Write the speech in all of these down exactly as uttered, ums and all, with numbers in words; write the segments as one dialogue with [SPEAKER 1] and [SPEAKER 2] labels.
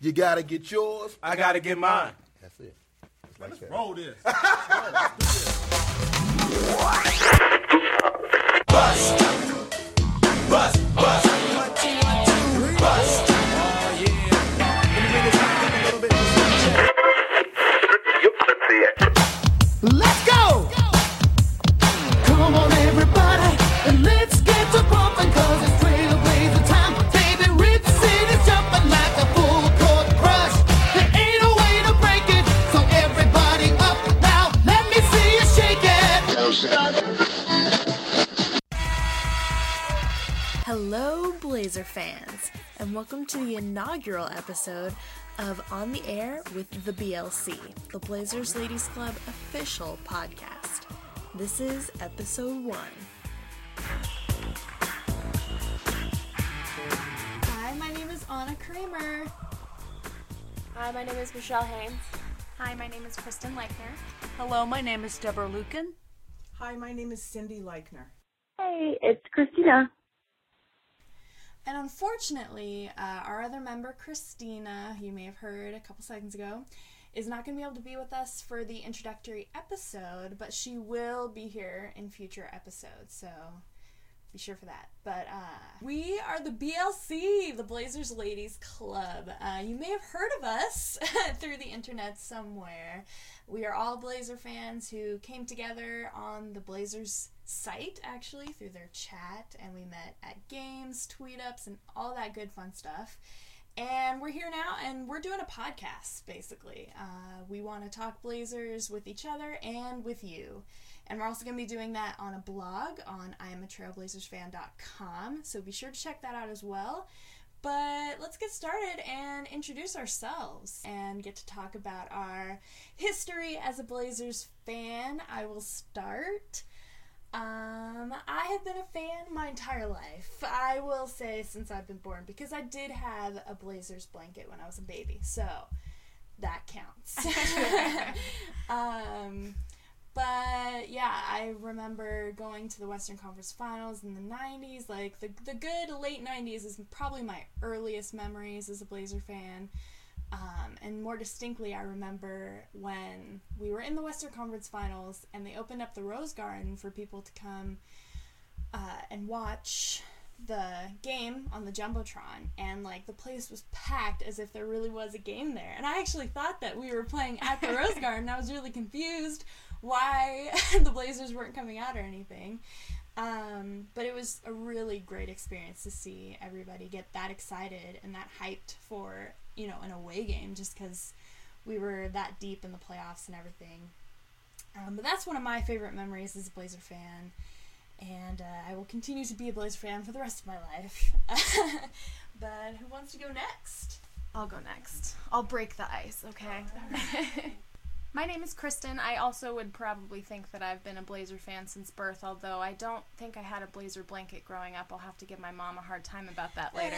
[SPEAKER 1] You gotta get yours.
[SPEAKER 2] I gotta get mine.
[SPEAKER 1] That's it. It's
[SPEAKER 3] Let's
[SPEAKER 1] like that.
[SPEAKER 3] roll this.
[SPEAKER 2] Bust. Bust. Bust. One, two, one, two. Bust. Oh, yeah. Let me bring this back a little bit.
[SPEAKER 4] Let's go! Come on, everybody, and let's get to bumping, cause it's trailblazer time. Baby, Rip City's jumping like a full court crush. There ain't a way to break it, so everybody up now. Let me see you shake it.
[SPEAKER 5] Hello, Blazer fans, and welcome to the inaugural episode of On the Air with the B L C, the Blazers Ladies Club official podcast. This is episode one.
[SPEAKER 6] Hi, my name is Anna Kramer.
[SPEAKER 7] Hi, my name is Michelle Haynes.
[SPEAKER 8] Hi, my name is Kristen Leichner.
[SPEAKER 9] Hello, my name is Deborah Lucan.
[SPEAKER 10] Hi, my name is Cindy Leichner.
[SPEAKER 7] Hey, it's Christina.
[SPEAKER 6] And unfortunately, uh, our other member, Christina, who you may have heard a couple seconds ago, is not going to be able to be with us for the introductory episode, but she will be here in future episodes, so be sure for that. But uh, we are the B L C, the Blazers Ladies Club. Uh, you may have heard of us through the internet somewhere. We are all Blazer fans who came together on the Blazers site, actually, through their chat, and we met at games, tweet-ups, and all that good fun stuff. And we're here now, and we're doing a podcast, basically. Uh, we want to talk Blazers with each other and with you. And we're also going to be doing that on a blog on I am a trailblazers fan dot com, so be sure to check that out as well. But let's get started and introduce ourselves and get to talk about our history as a Blazers fan. I will start. Um, I have been a fan my entire life. I will say since I've been born, because I did have a Blazers blanket when I was a baby, so that counts. um, but yeah, I remember going to the Western Conference Finals in the nineties. Like the the good late nineties is probably my earliest memories as a Blazer fan. Um, and more distinctly, I remember when we were in the Western Conference Finals and they opened up the Rose Garden for people to come uh, and watch the game on the Jumbotron, and like the place was packed as if there really was a game there. And I actually thought that we were playing at the Rose Garden. I was really confused why the Blazers weren't coming out or anything. Um, but it was a really great experience to see everybody get that excited and that hyped for, you know, an away game, just because we were that deep in the playoffs and everything. Um, but that's one of my favorite memories as a Blazer fan, and uh, I will continue to be a Blazer fan for the rest of my life. But who wants to go next?
[SPEAKER 8] I'll go next. I'll break the ice, okay? My name is Kristen. I also would probably think that I've been a Blazer fan since birth, although I don't think I had a Blazer blanket growing up. I'll have to give my mom a hard time about that later.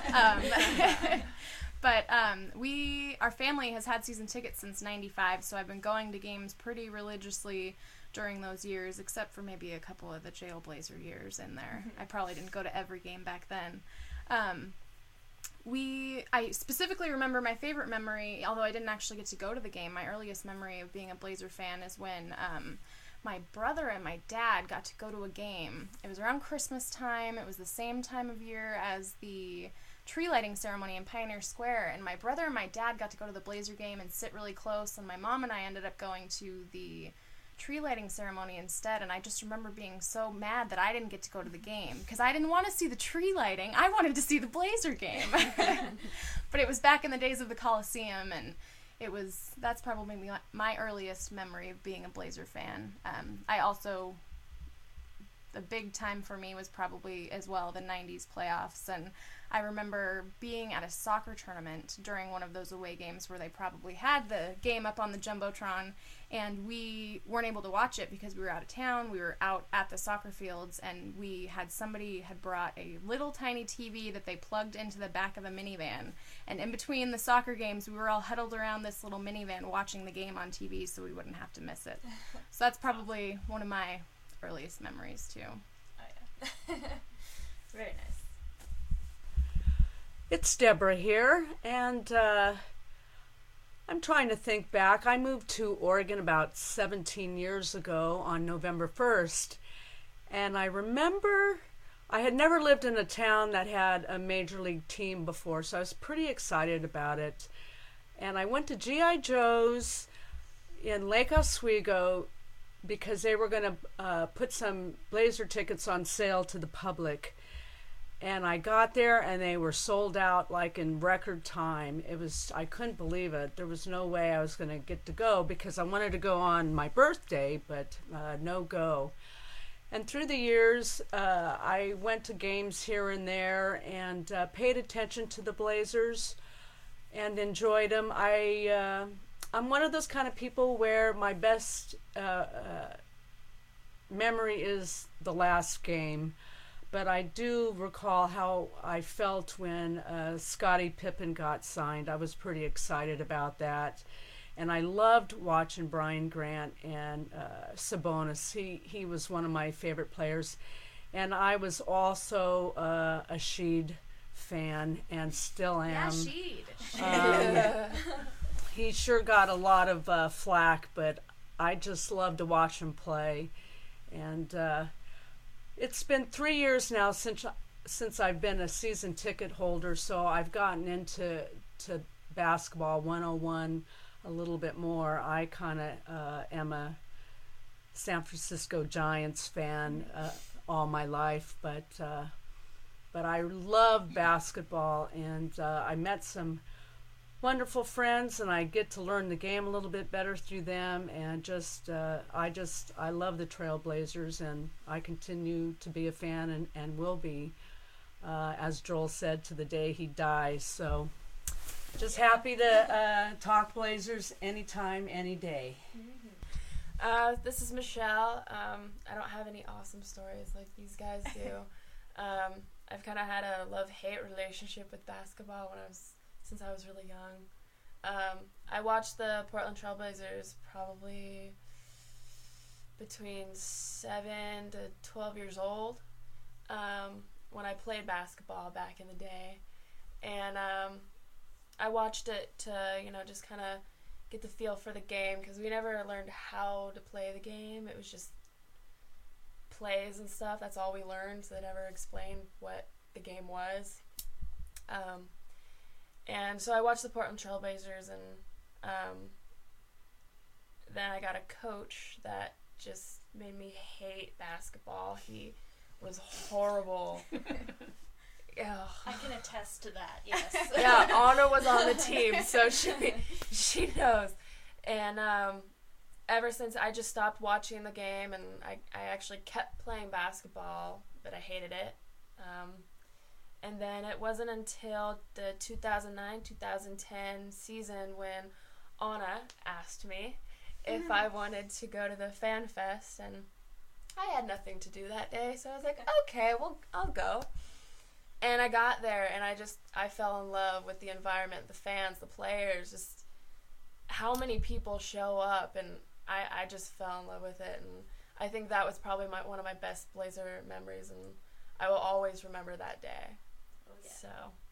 [SPEAKER 8] um, but um, we, our family has had season tickets since ninety-five, so I've been going to games pretty religiously during those years, except for maybe a couple of the Jail Blazer years in there. I probably didn't go to every game back then. Um, We, I specifically remember my favorite memory, although I didn't actually get to go to the game. My earliest memory of being a Blazer fan is when um, my brother and my dad got to go to a game. It was around Christmas time. It was the same time of year as the tree lighting ceremony in Pioneer Square, and my brother and my dad got to go to the Blazer game and sit really close, and my mom and I ended up going to the tree lighting ceremony instead, and I just remember being so mad that I didn't get to go to the game because I didn't want to see the tree lighting. I wanted to see the Blazer game. But it was back in the days of the Coliseum, and it was, that's probably my earliest memory of being a Blazer fan. Um, I also, the big time for me was probably as well the nineties playoffs, and I remember being at a soccer tournament during one of those away games where they probably had the game up on the Jumbotron, and we weren't able to watch it because we were out of town. We were out at the soccer fields, and we had somebody had brought a little tiny T V that they plugged into the back of a minivan, and in between the soccer games, we were all huddled around this little minivan watching the game on T V so we wouldn't have to miss it. So that's probably one of my earliest memories, too.
[SPEAKER 6] Oh, yeah. Very nice.
[SPEAKER 9] It's Deborah here, and uh, I'm trying to think back. I moved to Oregon about seventeen years ago on November first, and I remember I had never lived in a town that had a major league team before, so I was pretty excited about it. And I went to G I. Joe's in Lake Oswego because they were going to uh, put some Blazer tickets on sale to the public. And I got there and they were sold out like in record time. It was, I couldn't believe it. There was no way I was going to get to go because I wanted to go on my birthday, but uh, no go. And through the years, uh, I went to games here and there and uh, paid attention to the Blazers and enjoyed them. I, uh, I'm one of those kind of people where my best uh, uh, memory is the last game. But I do recall how I felt when uh, Scottie Pippen got signed. I was pretty excited about that. And I loved watching Brian Grant and uh, Sabonis. He, he was one of my favorite players. And I was also uh, a Sheed fan and still am.
[SPEAKER 8] Yeah, Sheed.
[SPEAKER 9] Um, he sure got a lot of uh, flack, but I just love to watch him play. And uh, it's been three years now since since I've been a season ticket holder, so I've gotten into to basketball one oh one a little bit more. I kind of uh, am a San Francisco Giants fan uh, all my life, but uh, but I love basketball, and uh, I met some wonderful friends, and I get to learn the game a little bit better through them, and just uh, I just I love the Trailblazers, and I continue to be a fan and, and will be, uh, as Joel said, to the day he dies. So just happy to uh, talk Blazers anytime, any day.
[SPEAKER 7] Uh, this is Michelle. Um, I don't have any awesome stories like these guys do. um, I've kind of had a love-hate relationship with basketball when I was since I was really young. Um, I watched the Portland Trailblazers probably between seven to twelve years old um, when I played basketball back in the day. And um, I watched it to, you know, just kind of get the feel for the game because we never learned how to play the game. It was just plays and stuff. That's all we learned. So they never explained what the game was. Um, And so I watched the Portland Trailblazers, and um, then I got a coach that just made me hate basketball. He was horrible. Ugh.
[SPEAKER 5] I can attest to that, yes.
[SPEAKER 7] Yeah, Anna was on the team, so she she knows. And um, ever since, I just stopped watching the game, and I, I actually kept playing basketball, but I hated it. Um, And then it wasn't until the two thousand nine two thousand ten season when Anna asked me if mm-hmm. I wanted to go to the Fan Fest, and I had nothing to do that day, so I was like, okay, well, I'll go. And I got there, and I just, I fell in love with the environment, the fans, the players, just how many people show up, and I, I just fell in love with it, and I think that was probably my one of my best Blazer memories, and I will always remember that day. So,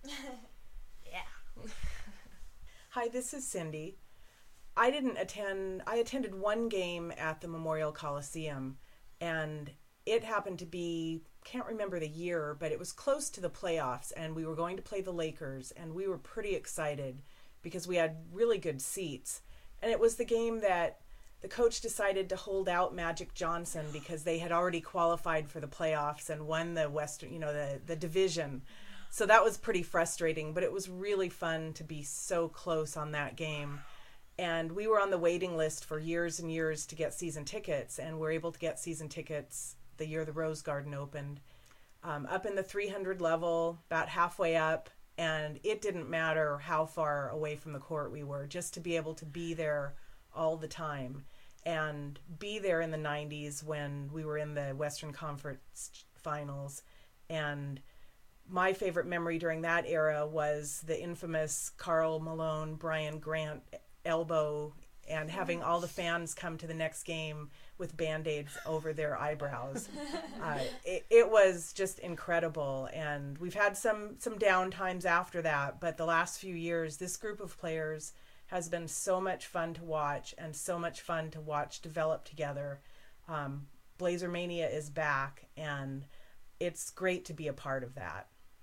[SPEAKER 7] yeah.
[SPEAKER 10] Hi, this is Cindy. I didn't attend, I attended one game at the Memorial Coliseum, and it happened to be, can't remember the year, but it was close to the playoffs, and we were going to play the Lakers, and we were pretty excited because we had really good seats. And it was the game that the coach decided to hold out Magic Johnson because they had already qualified for the playoffs and won the Western, you know, the, the division. So that was pretty frustrating, but it was really fun to be so close on that game. And we were on the waiting list for years and years to get season tickets, and we're able to get season tickets the year the Rose Garden opened, um, up in the three hundred level, about halfway up, and it didn't matter how far away from the court we were, just to be able to be there all the time and be there in the nineties when we were in the Western Conference Finals. And my favorite memory during that era was the infamous Karl Malone, Brian Grant elbow and having all the fans come to the next game with Band-Aids over their eyebrows. Uh, it, it was just incredible, and we've had some, some down times after that, but the last few years, this group of players has been so much fun to watch and so much fun to watch develop together. Um, Blazer Mania is back, and it's great to be a part of that.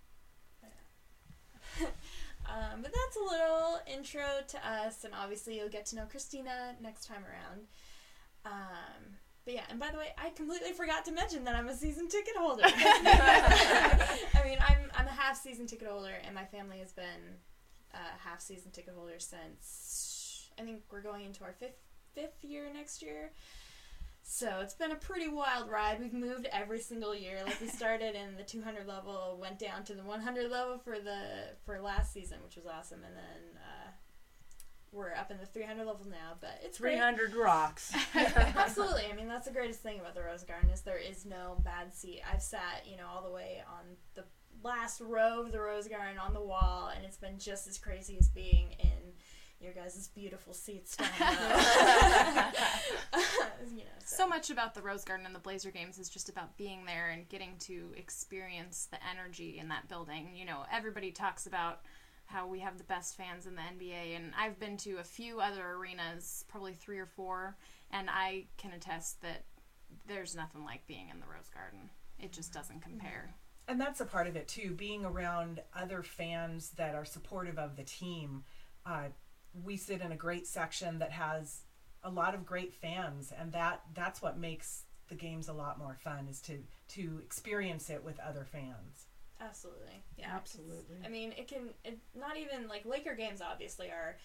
[SPEAKER 6] Um, but that's a little intro to us, and obviously you'll get to know Christina next time around. Um, but yeah, and by the way, I completely forgot to mention that I'm a season ticket holder. I mean, I'm I'm a half season ticket holder, and my family has been a half season ticket holder since I think we're going into our fifth fifth year next year. So it's been a pretty wild ride. We've moved every single year. Like we started in the two hundred level, went down to the one hundred level for the for last season, which was awesome, and then uh, we're up in the three hundred level now. But it's
[SPEAKER 9] three
[SPEAKER 6] great.
[SPEAKER 9] hundred rocks.
[SPEAKER 6] Absolutely. I mean, that's the greatest thing about the Rose Garden is there is no bad seat. I've sat, you know, all the way on the last row of the Rose Garden on the wall, and it's been just as crazy as being in your guys' beautiful seats down low. you know, so.
[SPEAKER 8] So much about the Rose Garden and the Blazer games is just about being there and getting to experience the energy in that building. You know, everybody talks about how we have the best fans in the N B A, and I've been to a few other arenas, probably three or four, and I can attest that there's nothing like being in the Rose Garden. It just doesn't compare.
[SPEAKER 10] And that's a part of it too, being around other fans that are supportive of the team. Uh, we sit in a great section that has a lot of great fans, and that that's what makes the games a lot more fun, is to to experience it with other fans.
[SPEAKER 6] Absolutely. Yeah.
[SPEAKER 9] Absolutely.
[SPEAKER 6] I mean, it can, it, not even, like, Laker games obviously are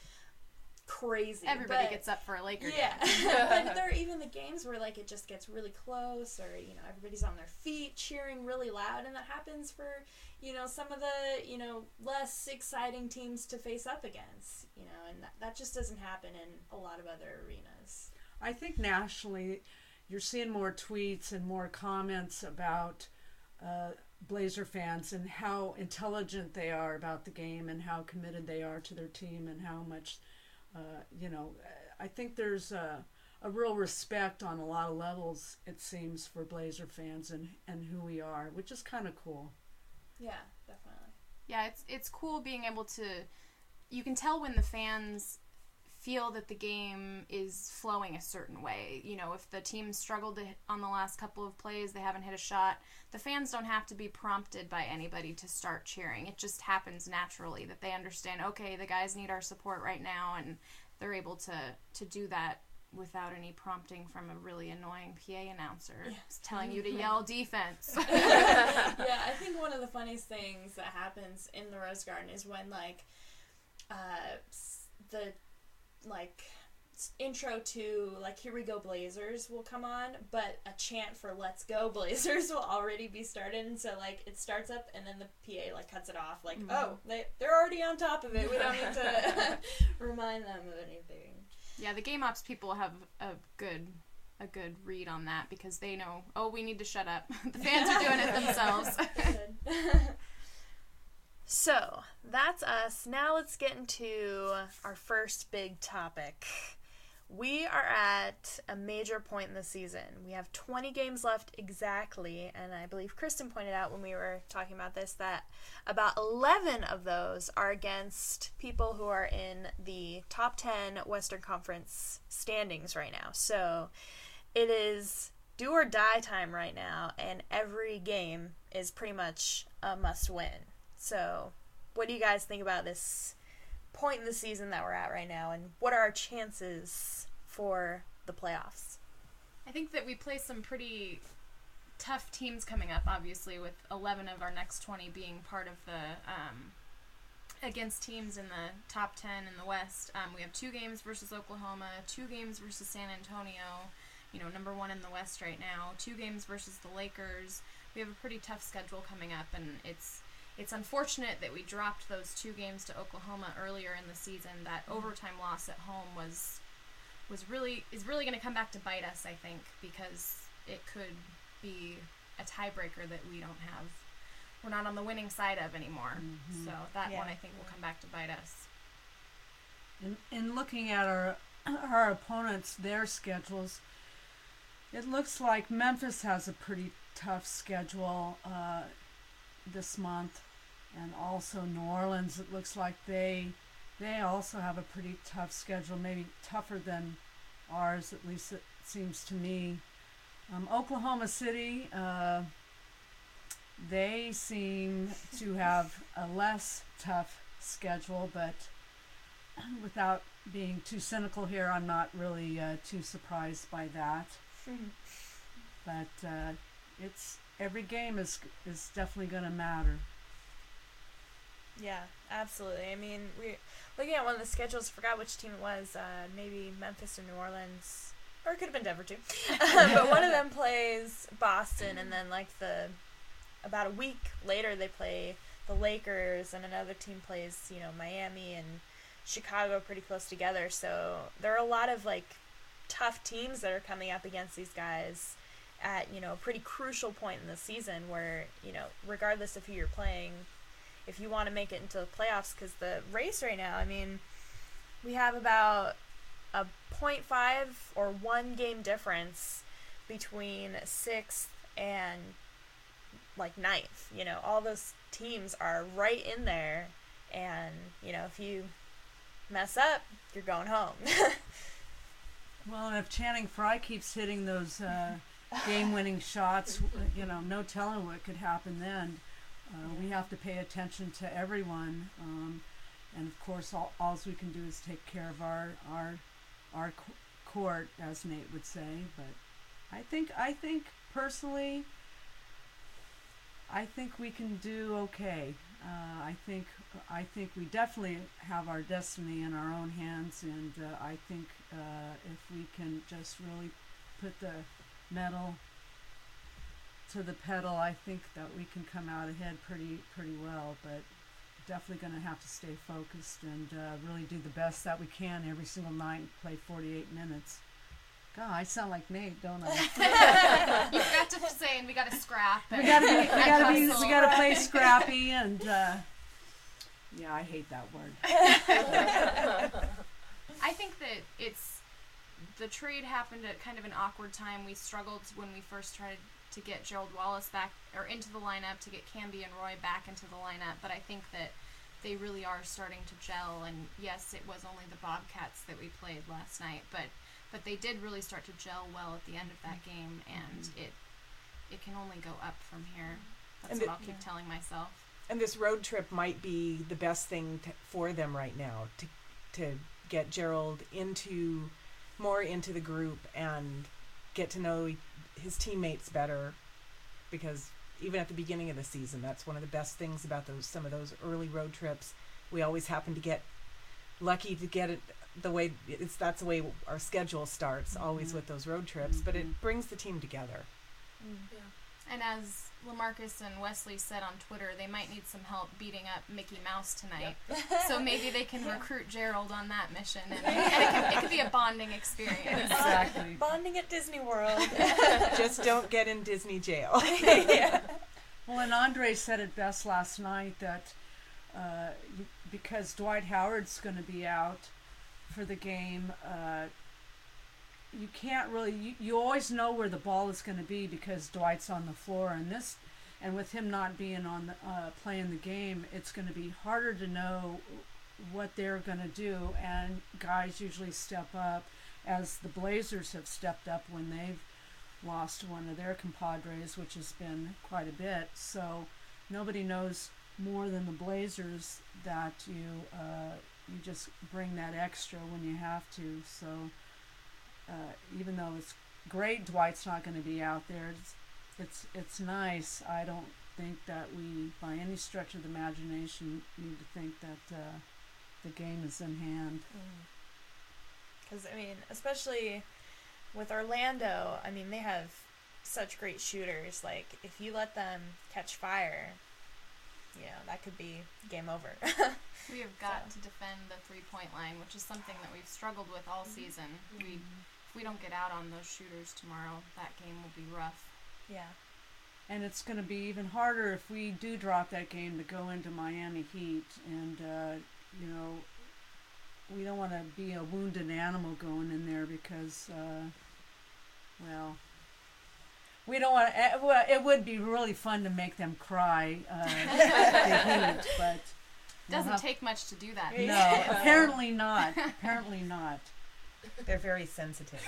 [SPEAKER 6] crazy.
[SPEAKER 8] Everybody
[SPEAKER 6] but,
[SPEAKER 8] gets up for a Laker
[SPEAKER 6] yeah.
[SPEAKER 8] game.
[SPEAKER 6] But there are even the games where, like, it just gets really close, or, you know, everybody's on their feet cheering really loud, and that happens for, you know, some of the, you know, less exciting teams to face up against, you know, and that, that just doesn't happen in a lot of other arenas.
[SPEAKER 9] I think nationally you're seeing more tweets and more comments about uh, Blazer fans and how intelligent they are about the game and how committed they are to their team and how much, uh, you know, I think there's a, a real respect on a lot of levels, it seems, for Blazer fans and, and who we are, which is kind of cool.
[SPEAKER 6] Yeah, definitely.
[SPEAKER 8] Yeah, it's it's cool being able to, you can tell when the fans feel that the game is flowing a certain way. You know, if the team struggled to hit on the last couple of plays, they haven't hit a shot, the fans don't have to be prompted by anybody to start cheering. It just happens naturally that they understand, okay, the guys need our support right now, and they're able to, to do that without any prompting from a really annoying P A announcer
[SPEAKER 6] yeah.
[SPEAKER 8] telling you to yell defense.
[SPEAKER 6] Yeah, I think one of the funniest things that happens in the Rose Garden is when, like, uh, the, like, intro to, like, Here We Go Blazers will come on, but a chant for Let's Go Blazers will already be started, and so, like, it starts up, and then the P A, like, cuts it off, like, mm-hmm. oh, they, they're already on top of it, we don't need to remind them of anything.
[SPEAKER 8] Yeah, the game ops people have a good a good read on that because they know, oh, we need to shut up. The fans are doing it themselves.
[SPEAKER 5] So, that's us. Now let's get into our first big topic. We are at a major point in the season. We have twenty games left exactly, and I believe Kristen pointed out when we were talking about this that about eleven of those are against people who are in the top ten Western Conference standings right now. So it is do or die time right now, and every game is pretty much a must win. So what do you guys think about this point in the season that we're at right now, and what are our chances for the playoffs?
[SPEAKER 8] I think that we play some pretty tough teams coming up, obviously, with eleven of our next twenty being part of the um, against teams in the top ten in the West. Um, we have two games versus Oklahoma, two games versus San Antonio, you know, number one in the West right now, two games versus the Lakers. We have a pretty tough schedule coming up, and it's It's unfortunate that we dropped those two games to Oklahoma earlier in the season. That overtime loss at home was was really is really going to come back to bite us, I think, because it could be a tiebreaker that we don't have. We're not on the winning side of anymore. Mm-hmm. So that
[SPEAKER 6] yeah.
[SPEAKER 8] one, I think, will come back to bite us.
[SPEAKER 9] In, in looking at our our opponents, their schedules, it looks like Memphis has a pretty tough schedule uh, this month, and also New Orleans. It looks like they they also have a pretty tough schedule, maybe tougher than ours. At least it seems to me. Um, Oklahoma City, uh, they seem to have a less tough schedule, but without being too cynical here, I'm not really uh, too surprised by that. But uh, it's every game is is definitely going to matter.
[SPEAKER 3] Yeah, absolutely. I mean, we looking at one of the schedules, forgot which team it was. Uh, maybe Memphis or New Orleans, or it could have been Denver too. But one of them plays Boston, and then like the about a week later they play the Lakers, and another team plays you know Miami and Chicago pretty close together. So there are a lot of like tough teams that are coming up against these guys at you know a pretty crucial point in the season, where you know regardless of who you're playing, if you want to make it into the playoffs, because the race right now, I mean, we have about a point five or one game difference between sixth and like ninth. You know, all those teams are right in there, and you know if you mess up, you're going home.
[SPEAKER 9] Well, and if Channing Frye keeps hitting those uh, game-winning shots, you know, no telling what could happen then. Uh, we have to pay attention to everyone, um, and of course, all all we can do is take care of our our our co- court, as Nate would say. But I think I think personally, I think we can do okay. Uh, I think I think we definitely have our destiny in our own hands, and uh, I think uh, if we can just really put the metal to the pedal, I think that we can come out ahead pretty pretty well. But definitely going to have to stay focused and uh, really do the best that we can every single night and play forty-eight minutes. God, I sound like Nate, don't I?
[SPEAKER 8] You forgot to say, and we got to scrap.
[SPEAKER 9] we gotta be, we gotta be, we gotta play scrappy, and uh, yeah, I hate that word.
[SPEAKER 8] I think that it's the trade happened at kind of an awkward time. We struggled when we first tried to get Gerald Wallace back or into the lineup, to get Camby and Roy back into the lineup, but I think that they really are starting to gel. And yes, it was only the Bobcats that we played last night, but but they did really start to gel well at the end of that game, and mm-hmm. it it can only go up from here. That's
[SPEAKER 10] and
[SPEAKER 8] what
[SPEAKER 10] the,
[SPEAKER 8] I'll keep yeah. telling myself.
[SPEAKER 10] And this road trip might be the best thing to, for them right now, to to get Gerald into more into the group and get to know his teammates better, because even at the beginning of the season, that's one of the best things about those some of those early road trips. We always happen to get lucky to get it the way it's that's the way our schedule starts, mm-hmm. always with those road trips, mm-hmm. but it brings the team together.
[SPEAKER 8] Mm. Yeah. And as LaMarcus and Wesley said on Twitter, they might need some help beating up Mickey Mouse tonight. Yep. So maybe they can recruit Gerald on that mission, and, and it, can, it could be a bonding experience.
[SPEAKER 9] Exactly.
[SPEAKER 3] Bonding at Disney World.
[SPEAKER 10] Just don't get in Disney jail.
[SPEAKER 3] Yeah.
[SPEAKER 9] Well, and Andre said it best last night that uh, because Dwight Howard's going to be out for the game, uh, you can't really, you, you always know where the ball is going to be because Dwight's on the floor, and this, and with him not being on the, uh, playing the game, it's going to be harder to know what they're going to do, and guys usually step up, as the Blazers have stepped up when they've lost one of their compadres, which has been quite a bit. So nobody knows more than the Blazers that you uh, you just bring that extra when you have to. So uh, even though it's great Dwight's not going to be out there, it's, it's it's nice. I don't think that we, by any stretch of the imagination, need to think that uh, the game is in hand.
[SPEAKER 3] Because, I mean, especially with Orlando, I mean, they have such great shooters. Like, if you let them catch fire, you know, that could be game over.
[SPEAKER 8] We have got
[SPEAKER 3] So.
[SPEAKER 8] to defend the three-point line, which is something that we've struggled with all season. Mm-hmm. We, if we don't get out on those shooters tomorrow, that game will be rough.
[SPEAKER 3] Yeah.
[SPEAKER 9] And it's going to be even harder if we do drop that game to go into Miami Heat. And, uh, you know, we don't want to be a wounded animal going in there because, uh, well, we don't want. Uh, well, it would be really fun to make them cry. Uh, they hate, but
[SPEAKER 8] Doesn't
[SPEAKER 9] have,
[SPEAKER 8] take much to do that.
[SPEAKER 9] No, apparently not. Apparently not.
[SPEAKER 10] They're very sensitive.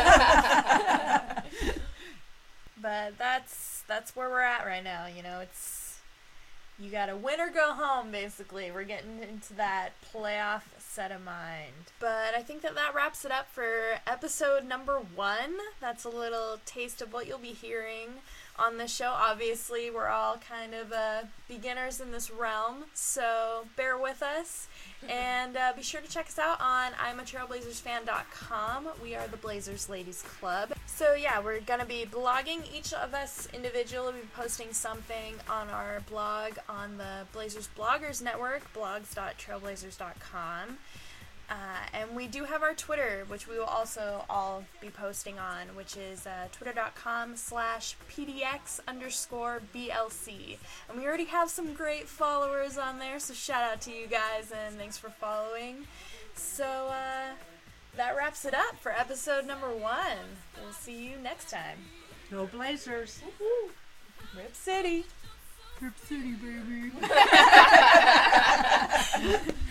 [SPEAKER 3] But that's that's where we're at right now. You know, it's you got to win or go home. Basically, we're getting into that playoff set of mind. But I think that that wraps it up for episode number one. That's a little taste of what you'll be hearing on the show. Obviously, we're all kind of uh, beginners in this realm, so bear with us. And uh, be sure to check us out on I'm a trailblazers fan dot com. We are the Blazers Ladies Club. So yeah, we're going to be blogging. Each of us individually will be posting something on our blog on the Blazers Bloggers Network, blogs dot trailblazers dot com. Uh, and we do have our Twitter, which we will also all be posting on, which is uh, twitter.com slash pdx underscore blc. And we already have some great followers on there, so shout out to you guys and thanks for following. So uh, that wraps it up for episode number one. We'll see you next time.
[SPEAKER 9] Go Blazers.
[SPEAKER 3] Woo-hoo. Rip City.
[SPEAKER 9] Rip City, baby.